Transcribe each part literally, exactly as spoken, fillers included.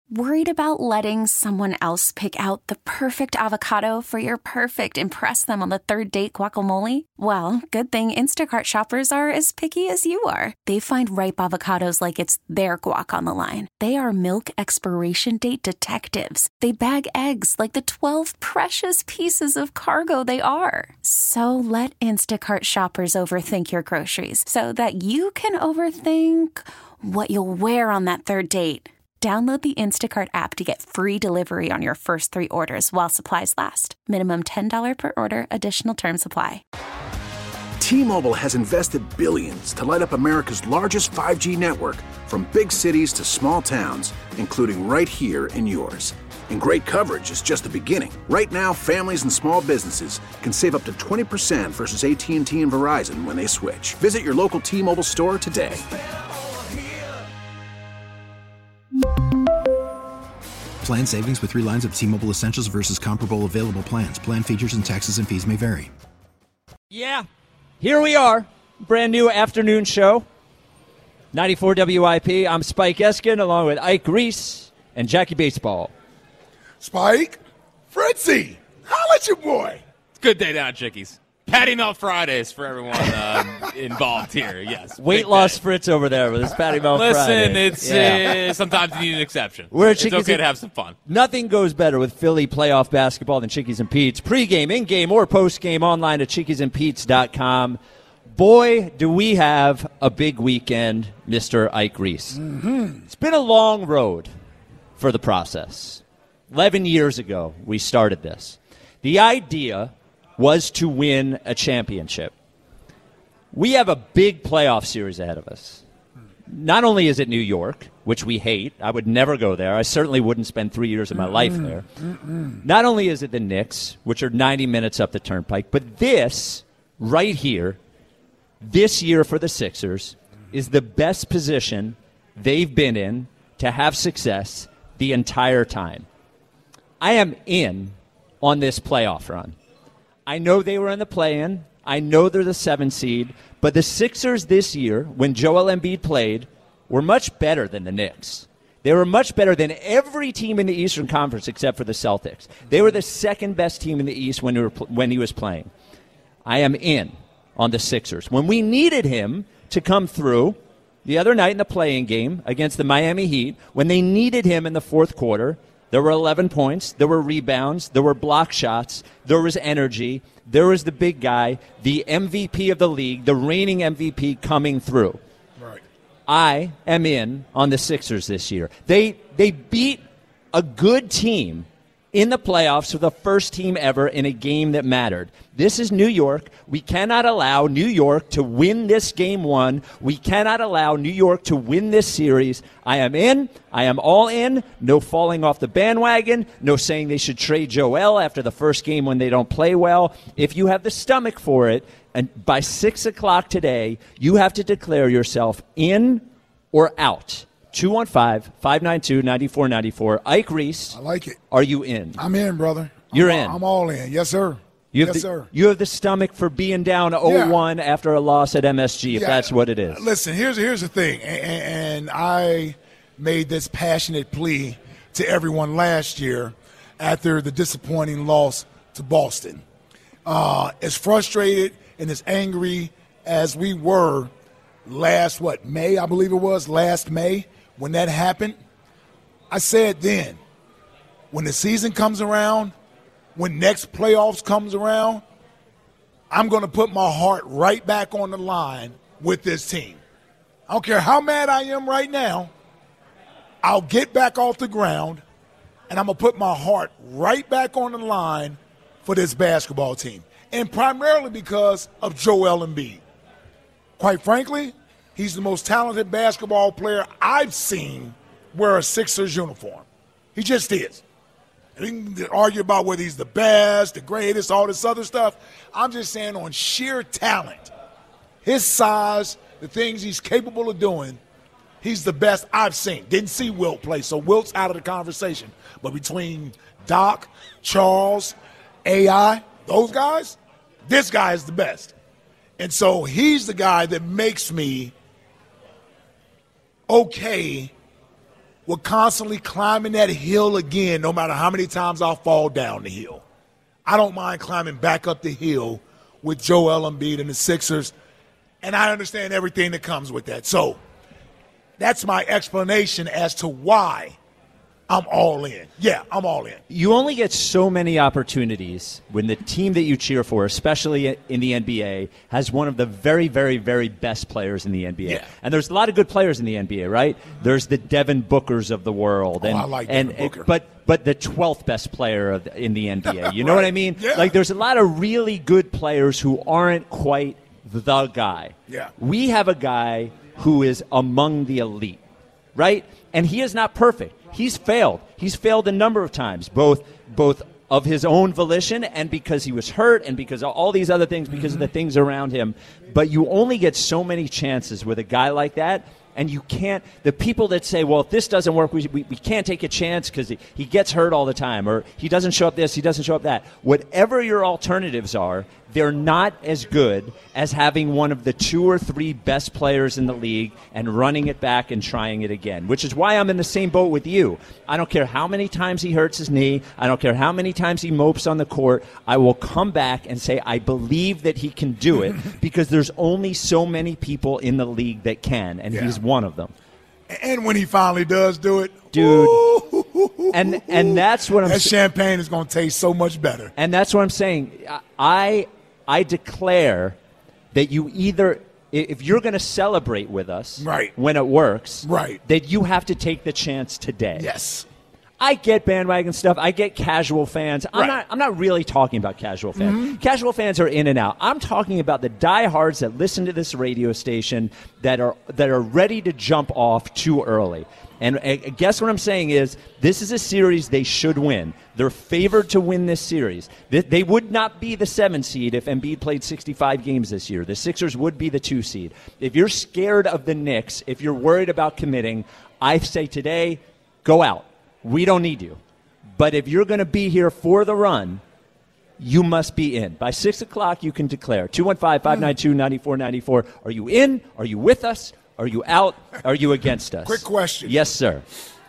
Worried about letting someone else pick out the perfect avocado for your perfect impress them on the third date guacamole? Well, good thing Instacart shoppers are as picky as you are. They find ripe avocados like it's their guac on the line. They are milk expiration date detectives. They bag eggs like the twelve precious pieces of cargo they are. So let Instacart shoppers overthink your groceries so that you can overthink what you'll wear on that third date. Download the Instacart app to get free delivery on your first three orders while supplies last. Minimum ten dollars per order. Additional terms apply. T-Mobile has invested billions to light up America's largest five G network, from big cities to small towns, including right here in yours. And great coverage is just the beginning. Right now, families and small businesses can save up to twenty percent versus A T and T and Verizon when they switch. Visit your local T-Mobile store today. Plan savings with three lines of T-Mobile Essentials versus comparable available plans. Plan features and taxes and fees may vary. Yeah, here we are. Brand new afternoon show. ninety-four W I P. I'm Spike Eskin along with Ike Reese and Jackie Baseball. Spike, Fritzy, holla at your boy. It's a good day down, Chickies. Patty Melt Fridays for everyone um, involved here, yes. Weight loss day. Fritz over there with his Patty Melt Listen, Friday. Listen, it's yeah. uh, sometimes you need an exception. We're it's okay to have some fun. Nothing goes better with Philly playoff basketball than Chickies and Pete's. Pre-game, in-game, or post-game online at chickies and pete's dot com. Boy, do we have a big weekend, Mister Ike Reese. Mm-hmm. It's been a long road for the process. Eleven years ago, we started this. The idea was to win a championship. We have a big playoff series ahead of us. Not only is it New York, which we hate. I would never go there. I certainly wouldn't spend three years of my life there. Mm-mm. Not only is it the Knicks, which are ninety minutes up the turnpike, but this right here, this year for the Sixers, is the best position they've been in to have success the entire time. I am in on this playoff run. I know they were in the play-in. I know they're the seven seed. But the Sixers this year, when Joel Embiid played, were much better than the Knicks. They were much better than every team in the Eastern Conference except for the Celtics. They were the second-best team in the East when, we were, when he was playing. I am in on the Sixers. When we needed him to come through the other night in the play-in game against the Miami Heat, when they needed him in the fourth quarter, there were eleven points, there were rebounds, there were block shots, there was energy, there was the big guy, the M V P of the league, the reigning M V P coming through. Right. I am in on the Sixers this year. They they beat a good team in the playoffs for the first team ever in a game that mattered. This is New York. We cannot allow New York to win this game one. We cannot allow New York to win this series. I am in. I am all in. No falling off the bandwagon. No saying they should trade Joel after the first game when they don't play well. If you have the stomach for it, and by six o'clock today, you have to declare yourself in or out. two one five, five nine two, nine four nine four. Ike Reese. I like it. Are you in? I'm in, brother. You're I'm, in. I'm all in. Yes, sir. You have yes, the, sir. You have the stomach for being down oh one yeah. after a loss at M S G, if yeah. that's what it is. Listen, here's here's the thing, and, and I made this passionate plea to everyone last year after the disappointing loss to Boston. Uh, as frustrated and as angry as we were last, what, May, I believe it was, last May, when that happened, I said then, when the season comes around, when next playoffs comes around, I'm going to put my heart right back on the line with this team. I don't care how mad I am right now. I'll get back off the ground, and I'm going to put my heart right back on the line for this basketball team, and primarily because of Joel Embiid. Quite frankly, he's the most talented basketball player I've seen wear a Sixers uniform. He just is. We can argue about whether he's the best, the greatest, all this other stuff. I'm just saying on sheer talent, his size, the things he's capable of doing, he's the best I've seen. Didn't see Wilt play, so Wilt's out of the conversation. But between Doc, Charles, A I, those guys, this guy is the best. And so he's the guy that makes me okay with constantly climbing that hill again, no matter how many times I fall down the hill. I don't mind climbing back up the hill with Joel Embiid and the Sixers, and I understand everything that comes with that. So that's my explanation as to why I'm all in. Yeah, I'm all in. You only get so many opportunities when the team that you cheer for, especially in the N B A, has one of the very, very, very best players in the N B A. Yeah. And there's a lot of good players in the N B A, right? There's the Devin Bookers of the world. And, oh, I like and, Devin Booker. And, but but the twelfth best player of the, in the N B A. You know right. what I mean? Yeah. Like, there's a lot of really good players who aren't quite the guy. Yeah. We have a guy who is among the elite, right? And he is not perfect. He's failed. He's failed a number of times, both both of his own volition and because he was hurt and because of all these other things, because mm-hmm. of the things around him. But you only get so many chances with a guy like that, and you can't – the people that say, well, if this doesn't work, we, we, we can't take a chance because he, he gets hurt all the time, or he doesn't show up this, he doesn't show up that. Whatever your alternatives are, they're not as good as having one of the two or three best players in the league and running it back and trying it again, which is why I'm in the same boat with you. I don't care how many times he hurts his knee. I don't care how many times he mopes on the court. I will come back and say I believe that he can do it because there's only so many people in the league that can, and yeah. he's one of them. And when he finally does do it, dude, ooh, and and that's what I'm that saying. champagne is going to taste so much better. And that's what I'm saying. I I declare that you either, if you're going to celebrate with us right. when it works, right. that you have to take the chance today. Yes. I get bandwagon stuff. I get casual fans. I'm right. not I'm not really talking about casual fans. Mm-hmm. Casual fans are in and out. I'm talking about the diehards that listen to this radio station that are that are ready to jump off too early. And I guess what I'm saying is this is a series they should win. They're favored to win this series. They, they would not be the seven seed if Embiid played sixty-five games this year. The Sixers would be the two seed. If you're scared of the Knicks, if you're worried about committing, I say today, go out. We don't need you. But if you're going to be here for the run, you must be in. By six o'clock, you can declare. two one five, five nine two, nine four nine four. Are you in? Are you with us? Are you out? Are you against us? Quick question. Yes, sir.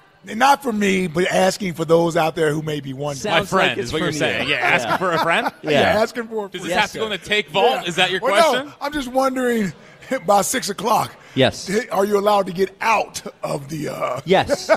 Not for me, but asking for those out there who may be wondering. My friend like is what you're me. saying. Yeah, asking yeah. for a friend? Yeah. yeah, asking for a friend. Does this yes, have to sir. go in the take vault? Yeah. Is that your well, question? No, I'm just wondering, by six o'clock, yes, are you allowed to get out of the uh yes.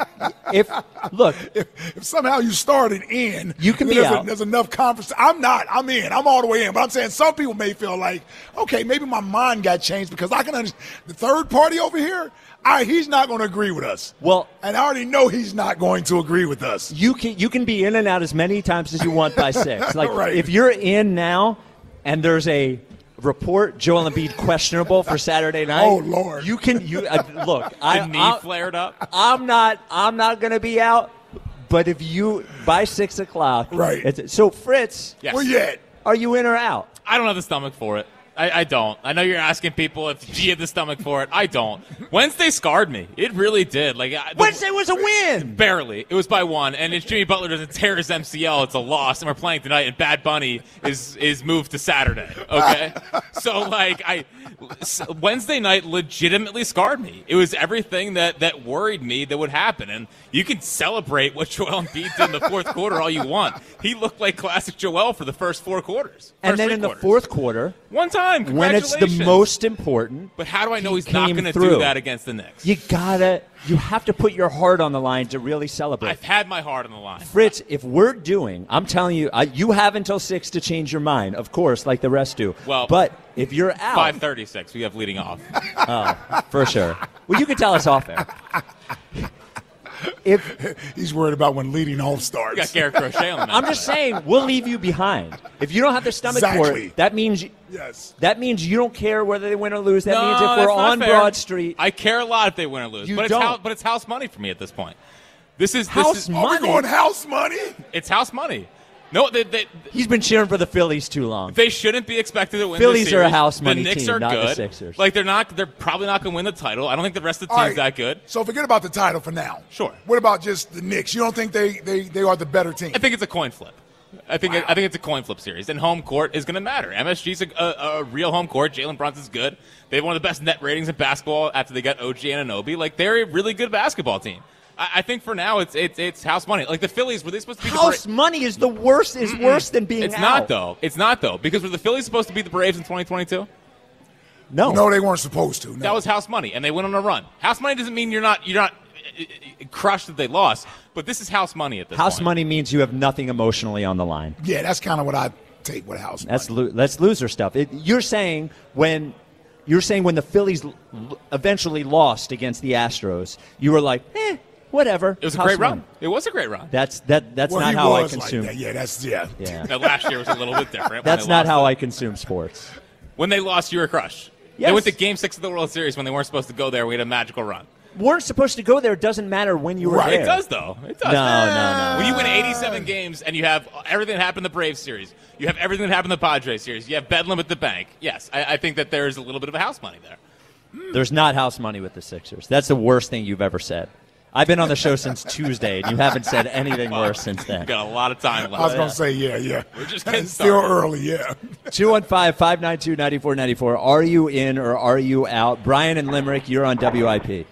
If look, if, if somehow you started in, you can be there's, out. A, there's enough conference. I'm not. I'm in. I'm all the way in. But I'm saying some people may feel like, okay, maybe my mind got changed because I can understand the third party over here. I, he's not going to agree with us. Well, and I already know he's not going to agree with us. You can you can be in and out as many times as you want by six. Like right. if you're in now, and there's a report Joel Embiid questionable for Saturday night. Oh Lord! You can you uh, look. The I, knee I, flared up. I'm not. I'm not going to be out. But if you by six o'clock, right? It's, so Fritz, Yes. Where you at? Are you in or out? I don't have the stomach for it. I, I don't. I know you're asking people if G had the stomach for it. I don't. Wednesday scarred me. It really did. Like I, the, Wednesday was a win. Barely. It was by one. And if Jimmy Butler doesn't tear his M C L, it's a loss. And we're playing tonight. And Bad Bunny is is moved to Saturday. Okay. So like I, Wednesday night legitimately scarred me. It was everything that that worried me that would happen. And you can celebrate what Joel Embiid did in the fourth quarter all you want. He looked like classic Joel for the first four quarters. First And then in quarters. the fourth quarter, one time. when it's the most important. But how do I know he he's not came going to through. do that against the Knicks? You gotta, you have to put your heart on the line to really celebrate. I've had my heart on the line. Fritz, if we're doing, I'm telling you, I, you have until six to change your mind, of course, like the rest do. Well, but if you're out, five thirty-six, we have leading off. Oh, for sure. Well, you can tell us off air. If he's worried about when leading off starts. We got Garrett Crochet on the I'm just saying, we'll leave you behind. If you don't have the stomach for Exactly. it, that means Yes. that means you don't care whether they win or lose. That no, means if that's we're not on fair. Broad Street, I care a lot if they win or lose. You but it's don't. house, but it's house money for me at this point. This is House this is, money? Are we going house money? It's house money. No, they, they, he's been cheering for the Phillies too long. they shouldn't be expected to win. Phillies this are a series. house money The Knicks team, are not the good. Sixers. Like they're not. They're probably not going to win the title. I don't think the rest of the All team's right. that good. So forget about the title for now. Sure. What about just the Knicks? You don't think they, they, they are the better team? I think it's a coin flip. I think Wow. I think it's a coin flip series, and home court is going to matter. M S G's a, a, a real home court. Jalen Brunson's good. They have one of the best net ratings in basketball after they got O G Anunoby. Like they're a really good basketball team. I, I think for now it's it's it's house money. Like the Phillies, were they supposed to be House the Bra- money is the worst. Is worse than being It's out. not though. It's not though because were the Phillies supposed to be the Braves in twenty twenty-two? No, No, they weren't supposed to. No. That was house money, and they went on a run. House money doesn't mean you're not you're not uh, uh, crushed that they lost, but this is house money at this house point. money means you have nothing emotionally on the line. Yeah, that's kind of what I take with house That's money. lo- that's loser stuff. It, you're saying when you're saying when the Phillies l- eventually lost against the Astros, you were like, eh, whatever. It was a house great money. run. It was a great run. That's that. That's Well, not he how I was like consume. that. Yeah, that's yeah. Yeah. Now, last year was a little bit different. when That's they not lost how it. I consume sports. When they lost, you were crushed. Yes. They went to Game Six of the World Series when they weren't supposed to go there. We had a magical run. Weren't supposed to go there. It doesn't matter when you were Right. there. It does, though. It does. No, no, no. When you win eighty-seven games and you have everything that happened in the Braves series, you have everything that happened in the Padres series, you have Bedlam at the bank. Yes, I, I think that there is a little bit of a house money there. There's not house money with the Sixers. That's the worst thing you've ever said. I've been on the show since Tuesday, and you haven't said anything worse since then. We've got a lot of time left. I was going to say, yeah, yeah. We're just getting It's still started. early, yeah. two one five, five nine two, nine four nine four. Are you in or are you out? Brian and Limerick, you're on W I P.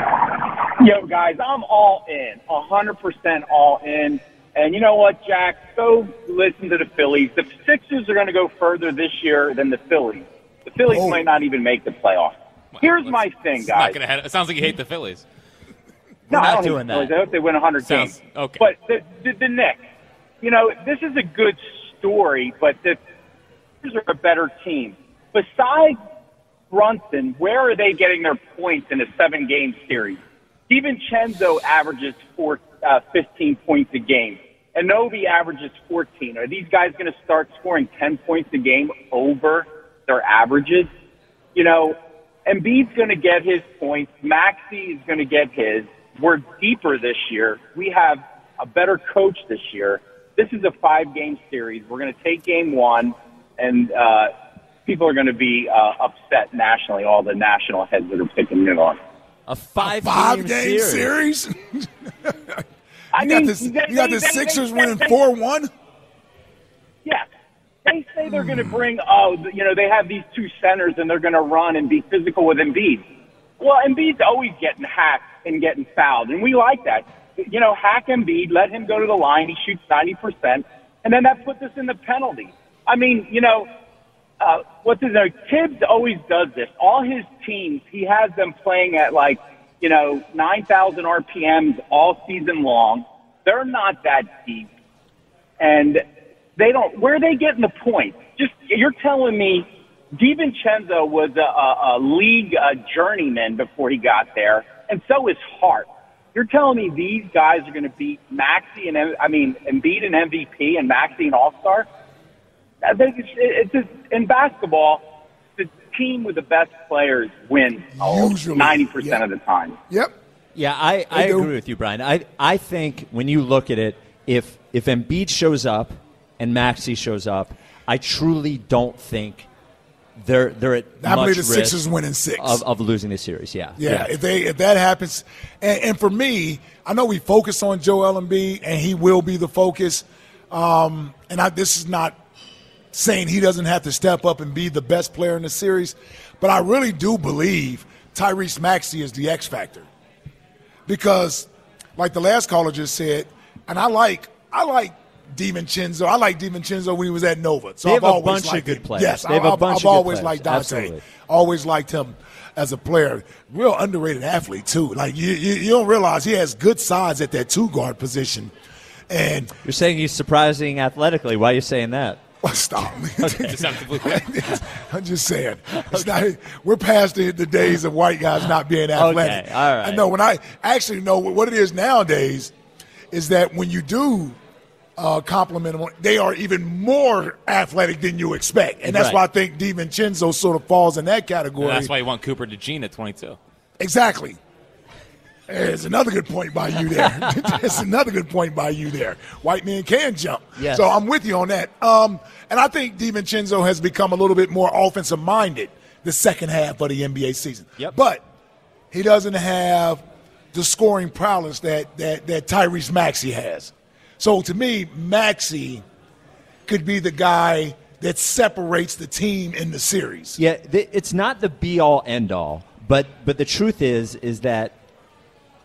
Yo, guys, I'm all in, one hundred percent all in. And you know what, Jack? Go listen to the Phillies. The Sixers are going to go further this year than the Phillies. The Phillies Oh. might not even make the playoffs. Here's Let's- my thing, it's not guys. gonna ha- it sounds like you hate the Phillies. No, We're I not don't hate doing the Phillies. that. I hope they win one hundred Sounds- games. okay. But the, the, the Knicks, you know, this is a good story, but the Sixers are a better team. Besides Brunson, where are they getting their points in a seven-game series? DiVincenzo averages four, uh, fifteen points a game. Anobi averages fourteen. Are these guys going to start scoring ten points a game over their averages? You know, Embiid's going to get his points. Maxey is going to get his. We're deeper this year. We have a better coach this year. This is a five-game series. We're going to take game one, and uh, people are going to be uh, upset nationally, all the national heads that are picking it on. A five, Five game, game series. series? I You mean, got the, they- you got they- the they- Sixers they- winning they- four one? Yeah. They say they're going to bring, oh, you know, they have these two centers and they're going to run and be physical with Embiid. Well, Embiid's always getting hacked and getting fouled, and we like that. You know, hack Embiid, let him go to the line, he shoots ninety percent, and then that puts us in the penalty. I mean, you know, uh, what's his name? Tibbs always does this. All his teams, he has them playing at like, you know, nine thousand R P Ms all season long. They're not that deep. And they don't, where are they getting the points? Just, you're telling me DiVincenzo was a, a, a league uh, journeyman before he got there, and so is Hart. You're telling me these guys are going to beat Maxey and, I mean, Embiid and M V P and Maxey and All-Star? I think it's, it's just, in basketball, the team with the best players wins Usually, ninety percent yeah. of the time. Yep. Yeah, I, I They do. agree with you, Brian. I I think when you look at it, if if Embiid shows up and Maxey shows up, I truly don't think they're they're at I much believe the risk Sixers winning six. of, of losing the series. Yeah, Yeah, if they if that happens, and, and for me, I know we focus on Joel Embiid, and he will be the focus. Um, and I, this is not saying he doesn't have to step up and be the best player in the series, but I really do believe Tyrese Maxey is the X factor because, like the last caller just said, and I like I like DiVincenzo. I like DiVincenzo when he was at Nova. So They I've have a always bunch of liked good him. players. Yes, They have I, a I've, bunch I've of good always players. liked Dante. Absolutely. Always liked him as a player. Real underrated athlete too. Like you, you, you don't realize he has good size at that two guard position. And You're saying he's surprising athletically. Why are you saying that? well, stop. Deceptively quick. I'm just saying. It's not, we're past the, the days of white guys not being athletic. Okay, all right. I know when I actually know what it is nowadays is that when you do uh, compliment them, they are even more athletic than you expect. And that's Right. why I think DiVincenzo sort of falls in that category. And that's why you want Cooper DeJean at twenty-two. Exactly. There's another good point by you there. There's another good point by you there. White men can jump. Yes. So I'm with you on that. Um, and I think DiVincenzo has become a little bit more offensive minded the second half of the N B A season. Yep. But he doesn't have the scoring prowess that, that, that Tyrese Maxey has. So to me, Maxey could be the guy that separates the team in the series. Yeah, th- it's not the be all end all, but but the truth is is that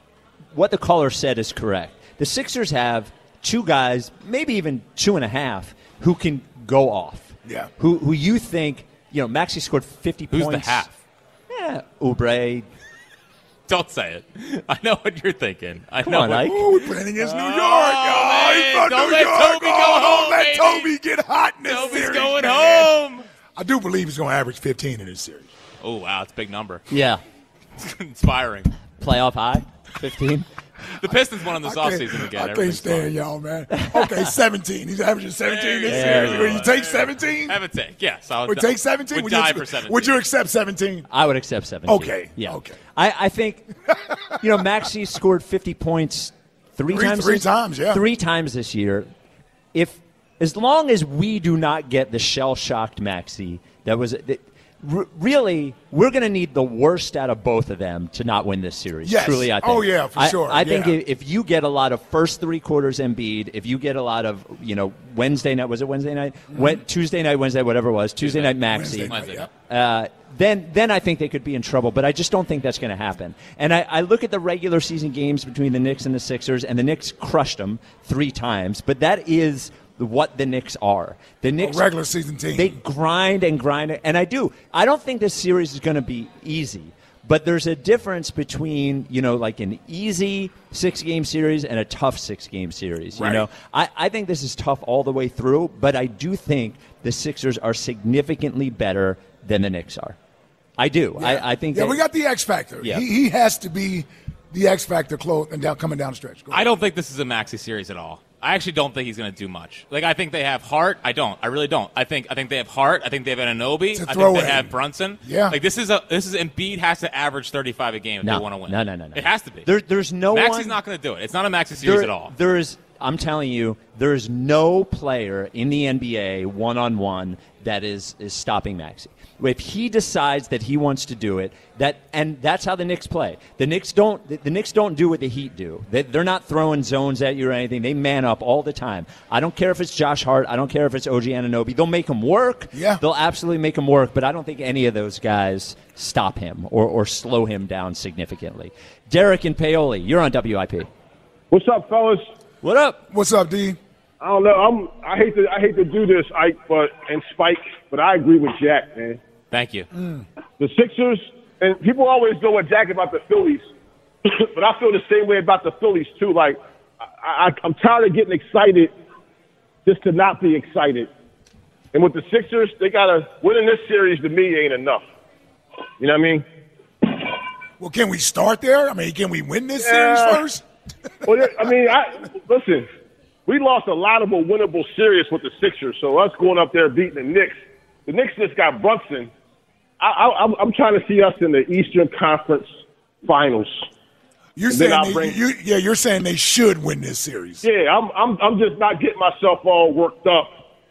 what the caller said is correct. The Sixers have two guys, maybe even two and a half, who can go off. Yeah. Who who you think, you know, Maxey scored fifty Who's points. the half? Yeah, Oubre. Don't say it. I know what you're thinking. I Come know on, what, Ike. Oh, we're playing against New York. Oh, Oh, he's man. from Don't New let York. Toby go oh, home, Let baby. Toby get hot in this Toby's series, going man. home. I do believe he's going to average fifteen in this series. Oh, wow. It's a big number. Yeah. Inspiring. Playoff high, fifteen. The Pistons won in this I can't- offseason again. I can't Everything's stand fine. y'all, man. Okay, seventeen. He's averaging seventeen this There series. you Will go. you take seventeen? Have a take. Yes. I Would take seventeen? Would Would die you, for seventeen. Would you accept seventeen? I would accept seventeen. Okay, Yeah. okay. I, I think, you know, Maxey scored fifty points three, Three- times. three this- times, yeah. Three times this year. If as long as we do not get the shell-shocked Maxey, that was that, r- really we're going to need the worst out of both of them to not win this series. Yes. Truly, I think. Oh, yeah, for I, sure. I think Yeah. if, if you get a lot of first three quarters Embiid, if you get a lot of you know Wednesday night, was it Wednesday night? Mm-hmm. Wed- Tuesday night, Wednesday, whatever it was, Tuesday night Maxey. Wednesday night, Wednesday yeah. night. Uh, then then I think they could be in trouble. But I just don't think that's going to happen. And I, I look at the regular season games between the Knicks and the Sixers, and the Knicks crushed them three times. But that is what the Knicks are. The Knicks, A regular season team. they grind and grind. And I do. I don't think this series is going to be easy. But there's a difference between, you know, like an easy six-game series and a tough six-game series. Right. You know, I, I think this is tough all the way through, but I do think the Sixers are significantly better than the Knicks are. I do. Yeah. I, I think. Yeah, that, we got the X factor. Yeah. He, he has to be the X factor close and down coming down the stretch. Go I don't think this is a Maxey series at all. I actually don't think he's going to do much. Like I think they have heart. I don't. I really don't. I think I think they have heart. I think they have Anunoby. It's a I think throw-in. they have Brunson. Yeah. Like this is a this is Embiid has to average thirty-five a game if no, they want to win. No, no, no, no. It has to be. There, there's no Maxey's one. not going to do it. It's not a Maxey series there, at all. There is. I'm telling you, there is no player in the N B A one on one that is is stopping Maxey. If he decides that he wants to do it, that and that's how the Knicks play. The Knicks don't. The, the Knicks don't do what the Heat do. They, they're not throwing zones at you or anything. They man up all the time. I don't care if it's Josh Hart. I don't care if it's O G Anunoby. They'll make him work. Yeah. They'll absolutely make him work. But I don't think any of those guys stop him or, or slow him down significantly. Derek and Paoli, you're on W I P. What's up, fellas? What up? What's up, D? I don't know. I'm. I hate to. I hate to do this, Ike, but and Spike, but I agree with Jack, man. Thank you. The Sixers, and people always go with Jack about the Phillies, but I feel the same way about the Phillies too. Like, I, I, I'm tired of getting excited just to not be excited. And with the Sixers, they gotta winning this series to me ain't enough. You know what I mean? Well, can we start there? I mean, can we win this Yeah. series first? Well, I mean, I, listen, we lost a lot of a winnable series with the Sixers, so us going up there beating the Knicks. The Knicks just got Brunson. I, I, I'm, I'm trying to see us in the Eastern Conference Finals. You're And then saying I'll they, bring- you, yeah, you're saying they should win this series. Yeah, I'm, I'm, I'm just not getting myself all worked up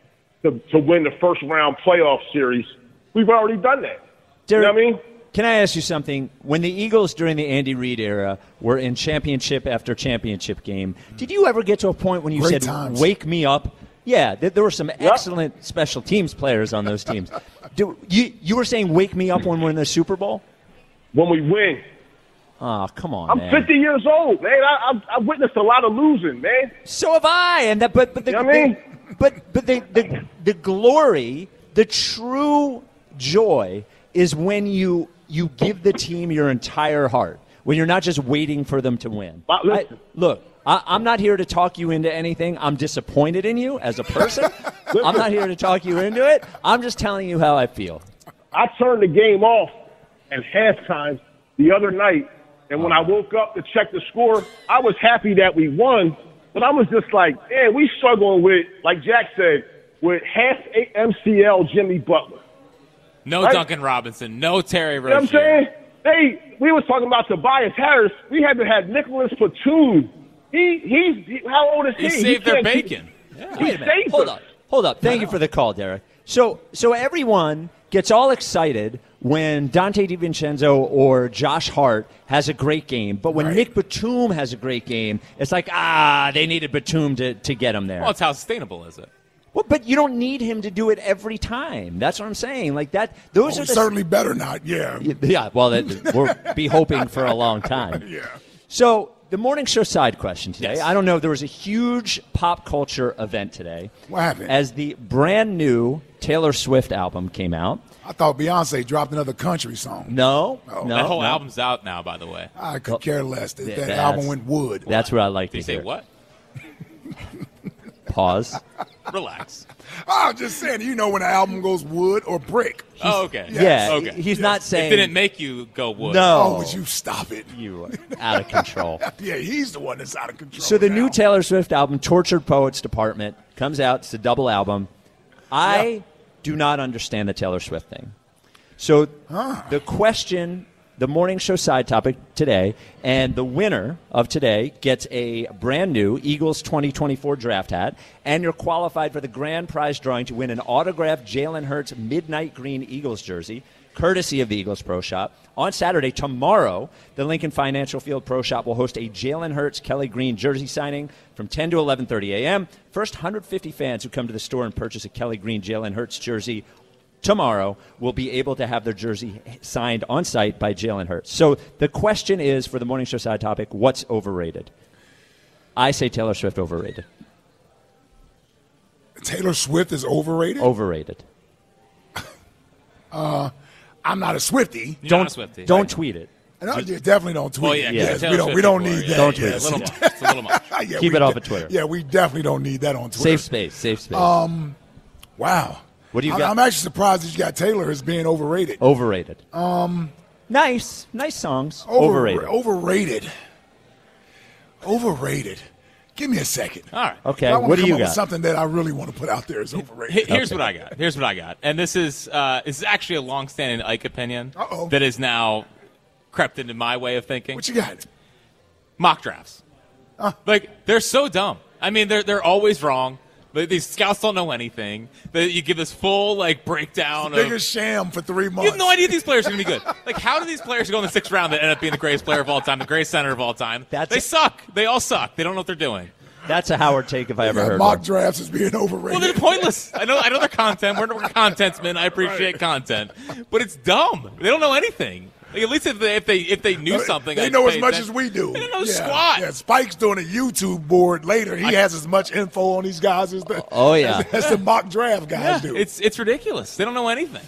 to, to win the first round playoff series. We've already done that. Derek, You know what I mean? Can I ask you something? When the Eagles during the Andy Reid era were in championship after championship game, did you ever get to a point when you Great said, times. "Wake me up"? Yeah, th- there were some excellent special teams players on those teams. Do, you you were saying, "Wake me up" when we're in the Super Bowl? When we win. Oh, come on, I'm man. fifty years old, man. I, I, I witnessed a lot of losing, man. So have I. And that, but but the, You know what I mean? the- but but the, the the glory, the true joy, is when you you give the team your entire heart. When you're not just waiting for them to win. But listen. I, look, I, I'm not here to talk you into anything. I'm disappointed in you as a person. I'm not here to talk you into it. I'm just telling you how I feel. I turned the game off at halftime the other night, and when I woke up to check the score, I was happy that we won, but I was just like, man, we struggling with, like Jack said, with half M C L Jimmy Butler. No Right. Duncan Robinson. No Terry You know what I'm Rozier. saying? They, we was talking about Tobias Harris. We had to have Nicholas Platoon. He, he's, he, how old is he? He saved their can't keep- bacon. He Wait a minute. saved Hold us. up. Hold up. Thank you for the call, Derek. So, so everyone gets all excited when Dante DiVincenzo or Josh Hart has a great game, but when Right. Nick Batum has a great game, it's like, ah, they needed Batum to, to get him there. Well, it's how sustainable is it? Well, but you don't need him to do it every time. That's what I'm saying. Like that. Those Oh, are the certainly better not. Yeah. Yeah. Well, that, we'll be hoping for a long time. Yeah. So The morning show side question today. Yes. I don't know. There was a huge pop culture event today. What happened? As the brand new Taylor Swift album came out. I thought Beyonce dropped another country song. No. Oh. no that whole no. album's out now, by the way. I could care less. That, Yeah, that that's- album went wood. That's what I like Did you to say hear. what? Pause. Relax. I'm just saying, you know when an album goes wood or brick. Oh, okay. Yeah, Okay. he's not saying. It didn't make you go wood. No. Oh, would you stop it? You are out of control. Yeah, he's the one that's out of control. So the now. new Taylor Swift album, Tortured Poets Department, comes out. It's a double album. I Yeah. do not understand the Taylor Swift thing. So the question, the morning show side topic today, and the winner of today gets a brand new Eagles twenty twenty-four draft hat, and you're qualified for the grand prize drawing to win an autographed Jalen Hurts Midnight Green Eagles jersey, courtesy of the Eagles Pro Shop. On Saturday, tomorrow, the Lincoln Financial Field Pro Shop will host a Jalen Hurts Kelly Green jersey signing from ten to eleven thirty a.m. First one hundred fifty fans who come to the store and purchase a Kelly Green Jalen Hurts jersey tomorrow will be able to have their jersey signed on site by Jalen Hurts. So the question is, for the morning show side topic, what's overrated? I say Taylor Swift overrated. Taylor Swift is overrated? Overrated. Uh, I'm not a Swiftie. You're Don't not a Swiftie. don't tweet it. No, you definitely don't tweet. Well, yeah, it. yeah, Yes, Taylor we don't. Swift We don't people need are- that. Don't Yeah, tweet a it. little much. It's a little much. Yeah, Keep we it off de- of Twitter. Yeah, we definitely don't need that on Twitter. Safe space. Safe space. Um, wow. What do you I'm, got? I'm actually surprised that you got Taylor as being overrated. Overrated. Um, Nice. Nice songs. over- Overrated. Overrated. Overrated. Give me a second. All right. Okay. I wanna What do come you up with got? something that I really want to put out there is overrated. He- Here's Okay. what I got. Here's what I got. And this is uh, this is actually a long-standing Ike opinion Uh-oh. that is now crept into my way of thinking. What you got? Mock drafts. Like, they're so dumb. I mean, they're they're always wrong. But these scouts don't know anything. That you give this full like breakdown of. Biggest sham for three months. You have no idea these players are going to be good. Like, how do these players go in the sixth round that end up being the greatest player of all time, the greatest center of all time? That's they a- suck. They all suck. They don't know what they're doing. That's a Howard take if I ever Yeah, heard mock one. drafts is being overrated. Well, they're pointless. I know. I know they're content. We're, we're contentsmen. I appreciate content, but it's dumb. They don't know anything. Like, at least if they if they if they knew something, They I'd know as pay much attention. as we do. They don't know yeah. squat. Yeah, Spike's doing a YouTube board later. He has as much info on these guys as the Oh, yeah. as, as the mock draft guys Yeah, do. it's it's ridiculous. They don't know anything.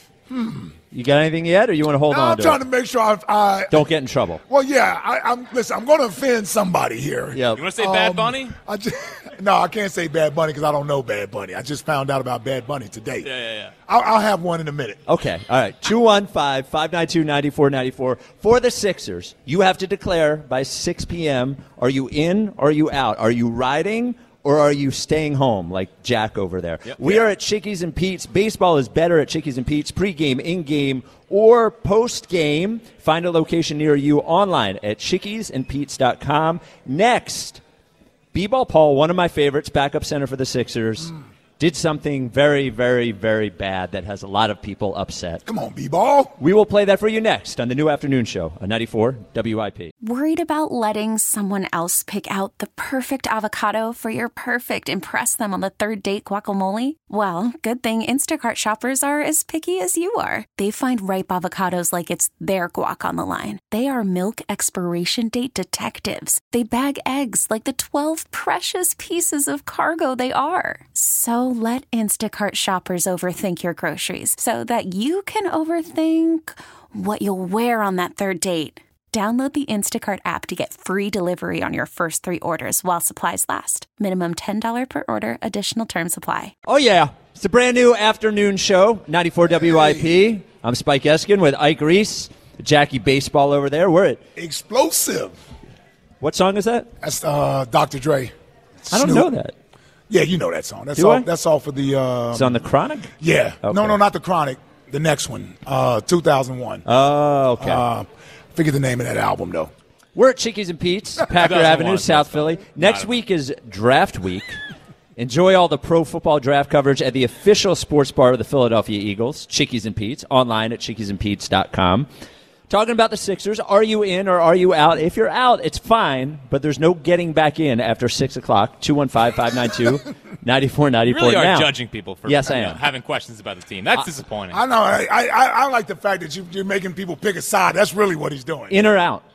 You got anything yet, or you want to hold No, on I'm to trying it? to make sure I. I Don't get in trouble. well, yeah. I, I'm listen. I'm going to offend somebody here. Yep. You want to say Bad Um, Bunny? I just, no, I can't say Bad Bunny because I don't know Bad Bunny. I just found out about Bad Bunny today. Yeah, yeah, yeah. I'll, I'll have one in a minute. Okay. All right. two one five, five nine two, nine four nine four. For the Sixers, you have to declare by six p.m. Are you in or are you out? Are you riding or are you staying home like Jack over there? Yep. We are at Chickies and Pete's. Baseball is better at Chickies and Pete's. Pre-game, in-game, or post-game. Find a location near you online at chickies and pete's dot com. Next, B-Ball Paul, one of my favorites, backup center for the Sixers, did something very, very, very bad that has a lot of people upset. Come on, B-Ball. We will play that for you next on the new afternoon show on ninety-four W I P. Worried about letting someone else pick out the perfect avocado for your perfect impress them on the third date guacamole? Well, good thing Instacart shoppers are as picky as you are. They find ripe avocados like it's their guac on the line. They are milk expiration date detectives. They bag eggs like the twelve precious pieces of cargo they are. So let Instacart shoppers overthink your groceries so that you can overthink what you'll wear on that third date. Download the Instacart app to get free delivery on your first three orders while supplies last. Minimum ten dollars per order. Additional terms apply. Oh, yeah. It's a brand new afternoon show, ninety-four W I P. I'm Spike Eskin with Ike Reese, Jackie Baseball over there. We're at, Explosive. what song is that? That's uh, Doctor Dre. I don't Snoop. know that. Yeah, you know that song. That's Do all. I? That's all for the. Uh, It's on the Chronic? yeah. Okay. No, no, not the Chronic. The next one, uh, two thousand one. Oh, okay. Uh, forget the name of that album though. We're at Chickies and Pete's, Packer Doesn't Avenue, want South that Philly. stuff. Next Not week is Draft Week. Enjoy all the pro football draft coverage at the official sports bar of the Philadelphia Eagles, Chickies and Pete's, online at chickies and pete's dot com. Talking about the Sixers, are you in or are you out? If you're out, it's fine, but there's no getting back in after six o'clock. two one five, five nine two, nine four nine You four. really are now, judging people for Yes, I you know, am. having questions about the team. That's disappointing. I know. I, I, I like the fact that you, you're making people pick a side. That's really what he's doing. In or out?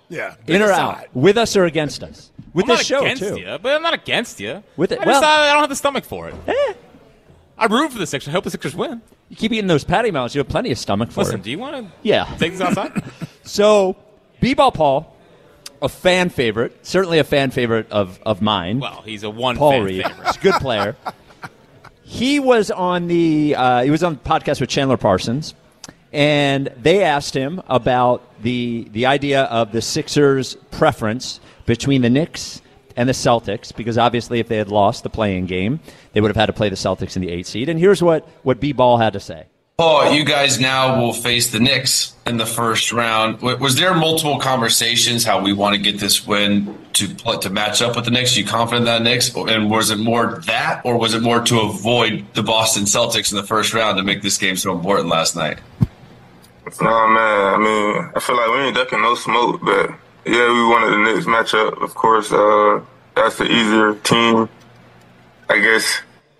Yeah. In or aside. out, with us or against us. With I'm this not show, against too. you, but I'm not against you. With it, I, well, just, I don't have the stomach for it. Eh. I root for the Sixers. I hope the Sixers win. You keep eating those patty melts, you have plenty of stomach for Listen, it. do you want to Yeah. take these outside? So, B-Ball Paul, a fan favorite, certainly a fan favorite of, of mine. Well, he's a one Paul fan Reed. favorite. He's a good player. He was on the uh, he was on the podcast with Chandler Parsons, and they asked him about the the idea of the Sixers' preference between the Knicks and the Celtics, because obviously if they had lost the play-in game, they would have had to play the Celtics in the eighth seed. And here's what, what B-Ball had to say. Paul, you guys now will face the Knicks in the first round. Was there multiple conversations how we want to get this win to to match up with the Knicks? Are you confident in that Knicks? And was it more that, or was it more to avoid the Boston Celtics in the first round to make this game so important last night? Nah, man. I mean, I feel like we ain't ducking no smoke, but yeah, we wanted the Knicks matchup. Of course, uh, that's the easier team, I guess.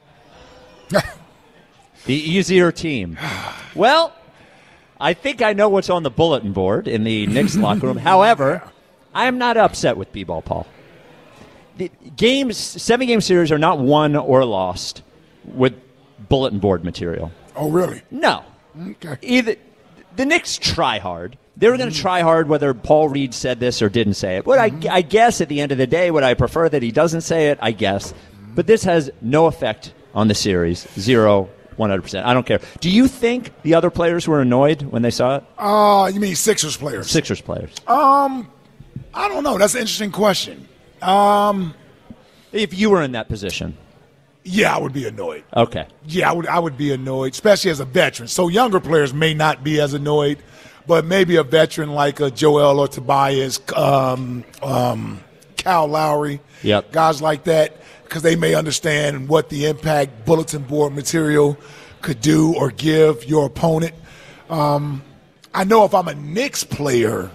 The easier team. Well, I think I know what's on the bulletin board in the Knicks locker room. However, I am not upset with B-Ball Paul. The games, seven-game series are not won or lost with bulletin board material. Oh, really? No. Okay. Either the Knicks try hard. They were going to try hard whether Paul Reed said this or didn't say it. But I, I guess at the end of the day, would I prefer that he doesn't say it? I guess. But this has no effect on the series. Zero. one hundred percent. I don't care. Do you think the other players were annoyed when they saw it? Uh, you mean Sixers players? Sixers players. Um, I don't know. That's an interesting question. Um, if you were in that position. Yeah, I would be annoyed. Okay. Yeah, I would I would be annoyed, especially as a veteran. So younger players may not be as annoyed, but maybe a veteran like a Joel or Tobias, um, um, Kyle Lowry, yep. guys like that, because they may understand what the impact bulletin board material could do or give your opponent. Um, I know if I'm a Knicks player,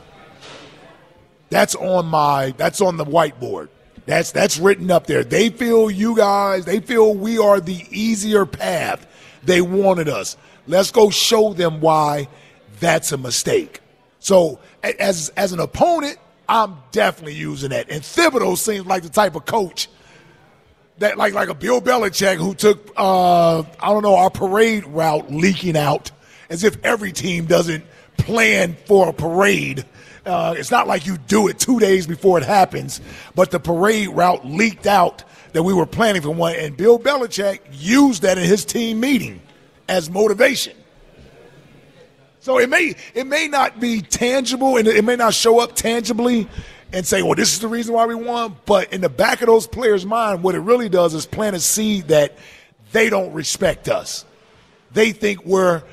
that's on my that's on the whiteboard. That's that's written up there. They feel you guys, they feel we are the easier path. They wanted us. Let's go show them why that's a mistake. So as as an opponent, I'm definitely using that. And Thibodeau seems like the type of coach that like like a Bill Belichick who took uh, I don't know, our parade route leaking out, as if every team doesn't plan for a parade. Uh, it's not like you do it two days before it happens, but the parade route leaked out that we were planning for one, and Bill Belichick used that in his team meeting as motivation. So it may it may not be tangible, and it may not show up tangibly and say, well, this is the reason why we won, but in the back of those players' mind, what it really does is plant a seed that they don't respect us. They think we're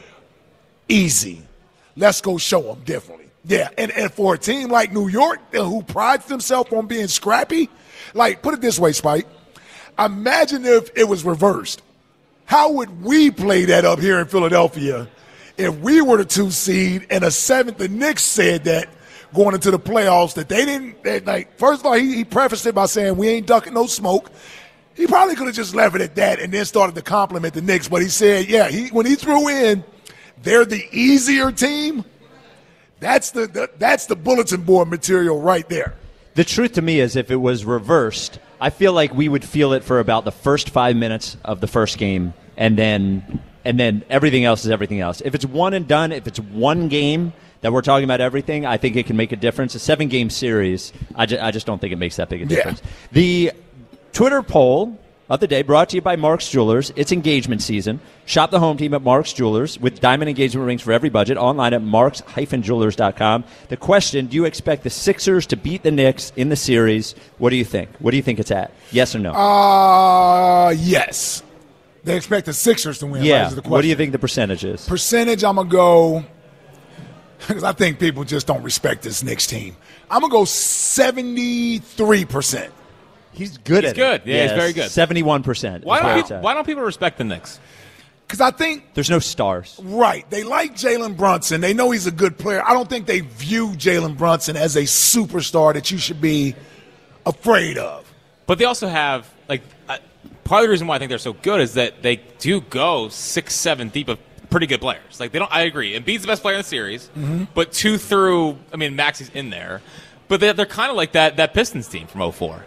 easy. Let's go show them differently. Yeah, and, and for a team like New York who prides themselves on being scrappy, like, put it this way, Spike, imagine if it was reversed. How would we play that up here in Philadelphia if we were the two seed and a seventh? The Knicks said that going into the playoffs that they didn't, they, like, first of all, he, he prefaced it by saying we ain't ducking no smoke. He probably could have just left it at that and then started to compliment the Knicks, but he said, yeah, he when he threw in, they're the easier team. That's the, the that's the bulletin board material right there. The truth to me is if it was reversed, I feel like we would feel it for about the first five minutes of the first game, and then and then everything else is everything else. If it's one and done, if it's one game that we're talking about everything, I think it can make a difference. A seven-game series, I, ju- I just don't think it makes that big a difference. Yeah. The Twitter poll of the day brought to you by Mark's Jewelers. It's engagement season. Shop the home team at Mark's Jewelers with diamond engagement rings for every budget. Online at marks dash jewelers dot com. The question, do you expect the Sixers to beat the Knicks in the series? What do you think? What do you think it's at? Yes or no? Uh, yes. They expect the Sixers to win. Yeah. Right, is the question. What do you think the percentage is? Percentage, I'm going to go, because I think people just don't respect this Knicks team. I'm going to go seventy-three percent. He's good he's at good. it. Yeah, he's very good. seventy-one percent. Why don't, people, why don't people respect the Knicks? Because I think there's no stars. Right. They like Jalen Brunson. They know he's a good player. I don't think they view Jalen Brunson as a superstar that you should be afraid of. But they also have, like, uh, part of the reason why I think they're so good is that they do go six, seven deep of pretty good players. Like, they don't, I agree. Embiid's the best player in the series, mm-hmm. but two through, I mean, Maxi's in there. But they're, they're kind of like that that Pistons team from oh four.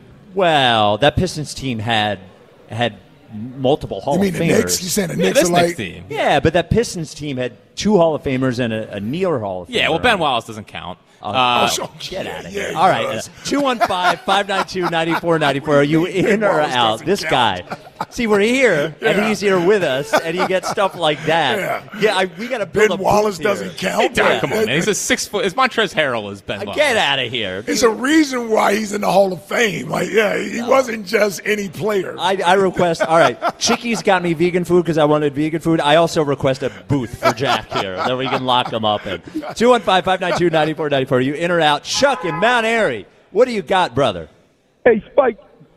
Well, that Pistons team had had multiple Hall You mean of the Famers. Knicks? You saying the Yeah, Knicks this are Knicks like team. Yeah, but that Pistons team had two Hall of Famers and a, a near Hall of Famer. Yeah, well, Ben Wallace doesn't count. Oh, Uh, oh, get out of yeah, here. he All right. does. two one five, five nine two, nine four nine four. Are you in or Wallace out? doesn't This count. guy. See, we're here, and Yeah. he's here with us, and you get stuff like that. Yeah. Yeah, I, we got to build Ben a Wallace booth here. doesn't count. Hey, Doc, Yeah. come on, man. He's a six foot. Is Montrezl Harrell is Ben Wallace? Get out of here. There's a reason why he's in the Hall of Fame. Like, yeah, he wasn't just any player. I, I request, all right, Chicky's got me vegan food because I wanted vegan food. I also request a booth for Jack here that we can lock them up in. two one five, five nine two, nine four nine four. Are you in or out? Chuck in Mount Airy. What do you got, brother? Hey, Spike.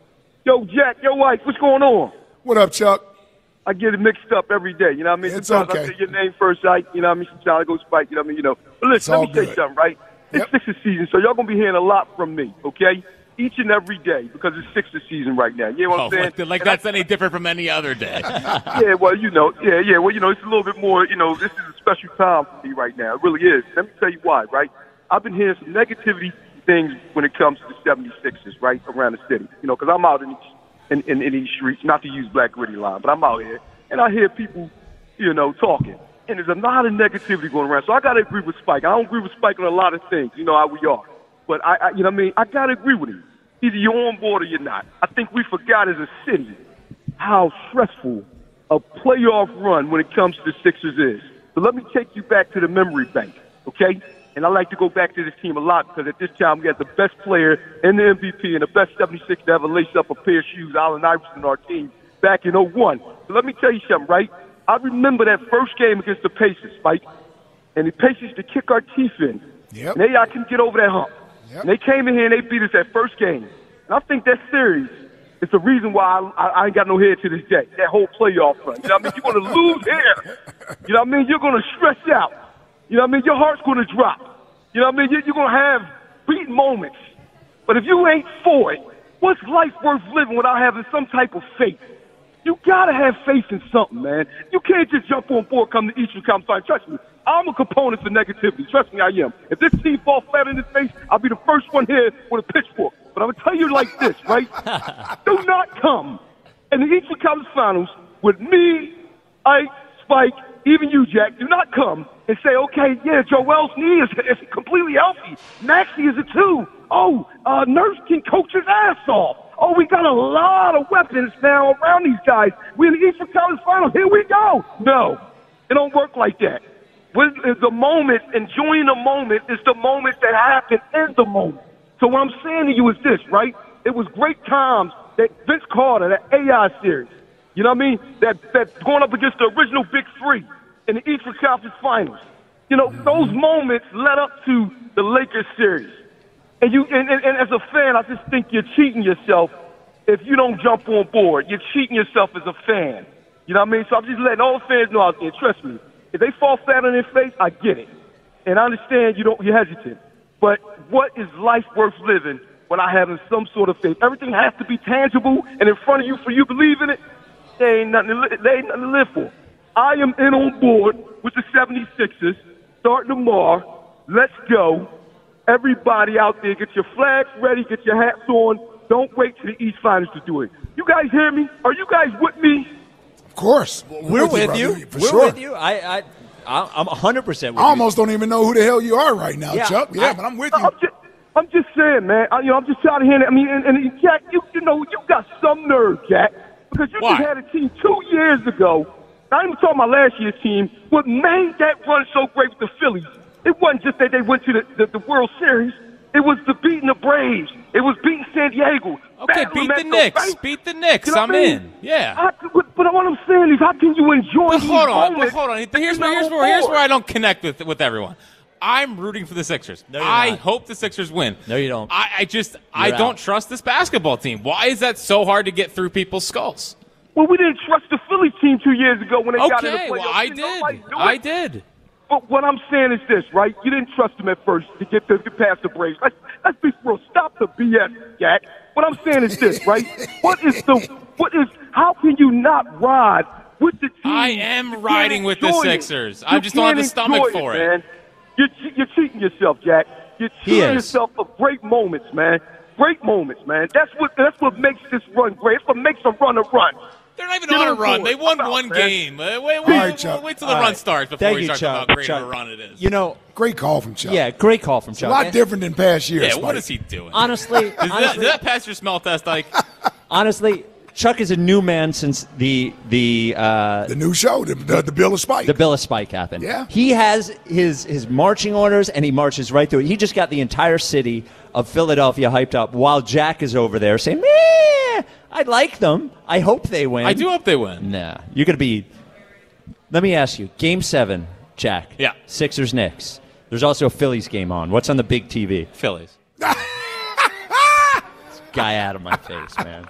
Yo, Jack, yo, wife, what's going on? What up, Chuck? I get it mixed up every day. You know what I mean? It's Sometimes okay. I say your name first, right? You know what I mean? Sometimes I go Spike, you know what I mean? You know. But It's listen, all let me tell you good. something, right? It's Yep. Sixers season, so y'all going to be hearing a lot from me, okay? Each and every day because it's Sixers season right now. You know what Oh, I'm saying? like, like And I- that's any different from any other day. Yeah, well, you know, yeah, yeah, well, you know, it's a little bit more, you know, this is a special time for me right now. It really is. Let me tell you why, right? I've been hearing some negativity things when it comes to the seventy-sixers, right, around the city. You know, because I'm out in these, in, in, in these streets, not to use Black Gritty line, but I'm out here, and I hear people, you know, talking. And there's a lot of negativity going around. So I got to agree with Spike. I don't agree with Spike on a lot of things. You know how we are. But, I, I you know what I mean? I got to agree with him. Either you're on board or you're not. I think we forgot as a city how stressful a playoff run when it comes to the Sixers is. So let me take you back to the memory bank, okay? And I like to go back to this team a lot because at this time we had the best player in the M V P and the best seventy-six to ever lace up a pair of shoes, Allen Iverson, on our team back in oh one. So let me tell you something, right? I remember that first game against the Pacers, Spike, and the Pacers to kick our teeth in. Yep. And they I couldn't get over that hump. Yep. And they came in here and they beat us that first game. And I think that series is the reason why I, I, I ain't got no head to this day. That whole playoff run. You know what I mean? You're going to lose here. You know what I mean? You're going to stress out. You know what I mean? Your heart's going to drop. You know what I mean? You're, you're going to have beating moments. But if you ain't for it, what's life worth living without having some type of faith? You got to have faith in something, man. You can't just jump on board, come to Eastern Conference. Trust me, I'm a component for negativity. Trust me, I am. If this team falls flat in his face, I'll be the first one here with a pitchfork. But I'm going to tell you like this, right? Do not come in the Eastern Conference Finals with me, Ike, Spike, even you, Jack. Do not come and say, okay, yeah, Joel's knee is, is completely healthy. Maxey is a two. Oh, uh, Nurse can coach his ass off. Oh, we got a lot of weapons now around these guys. We're in the Eastern Conference Finals. Here we go. No, it don't work like that. With the moment, enjoying the moment is the moment that happened in the moment. So what I'm saying to you is this, right? It was great times that Vince Carter, that A I series, you know what I mean? That that going up against the original Big Three in the Eastern Conference Finals. You know, those moments led up to the Lakers series. And you, and, and, and as a fan, I just think you're cheating yourself if you don't jump on board. You're cheating yourself as a fan. You know what I mean? So I'm just letting all the fans know out there. Trust me, if they fall flat on their face, I get it, and I understand you don't. You're hesitant. But what is life worth living without having some sort of faith? Everything has to be tangible and in front of you for you to believe in it. There ain't nothing to, li- there ain't nothing to live for. I am in on board with the seventy-sixers starting tomorrow. Let's go. Everybody out there, get your flags ready, get your hats on. Don't wait till the East Finals to do it. You guys hear me? Are you guys with me? Of course. We're with you. brother, for We're sure. with you. I, I, I- I'm one hundred percent with I you. almost don't even know who the hell you are right now, Yeah, Chuck. Yeah, I- but I'm with you. I'm just, I'm just saying, man. I, you know, I'm just trying to hear it. I mean, and, and Jack, you, you know, you got some nerve, Jack, because you Why? just had a team two years ago. Not even talking about last year's team. What made that run so great with the Phillies? It wasn't just that they went to the, the, the World Series. It was the beating the Braves. It was beating San Diego. Okay, battling beat the Metro, Knicks. right? Beat the Knicks. You know I'm what I mean? in. Yeah. How, but, but what I'm saying is, how can you enjoy But these hold on, but moments hold on. if Here's you're where, here's not where, here's on where I board? don't connect with with everyone. I'm rooting for the Sixers. No, you're I not. hope the Sixers win. No, you don't. I, I just I You're don't out. trust this basketball team. Why is that so hard to get through people's skulls? Well, we didn't trust the Phillies team two years ago when they got in the Okay, playoffs. well I Didn't nobody did. do I it. did. But what I'm saying is this, right? You didn't trust them at first to get to get past the Braves. Let's, let's be real. Stop the B S, Jack. What I'm saying is this, right? What is the what is? How can you not ride with the team? I You am can't riding with the enjoy it. Sixers. You I just don't have the can't stomach enjoy for it, it. man. You're, che- you're cheating yourself, Jack. You He cheer is. yourself for great moments, man. Great moments, man. That's what that's what makes this run great. That's what makes a run a run. They're not even Get on a into run. it. They won I'm out, one man. game. Uh, Wait, wait, All right, wait, Chuck. wait till the All run right. starts before Thank we you, start Chuck. talking about great Chuck. of a run it is. You know, Great call from Chuck. yeah, great call from Chuck. A lot different than past years. yeah, what Spike. is he doing? Honestly, Is that, honestly, did that pass your smell test, Ike? honestly, Chuck is a new man since the the uh, The new show, the, the, the Bill of Spike. the Bill of Spike happened. Yeah. He has his his marching orders, and he marches right through it. He just got the entire city of Philadelphia hyped up while Jack is over there saying, meh, I like them. I hope they win. I do hope they win. Nah. You're going to be – let me ask you. Game seven, Jack. Yeah. Sixers-Knicks. There's also a Phillies game on. What's on the big T V? Phillies. Guy out of my face, man.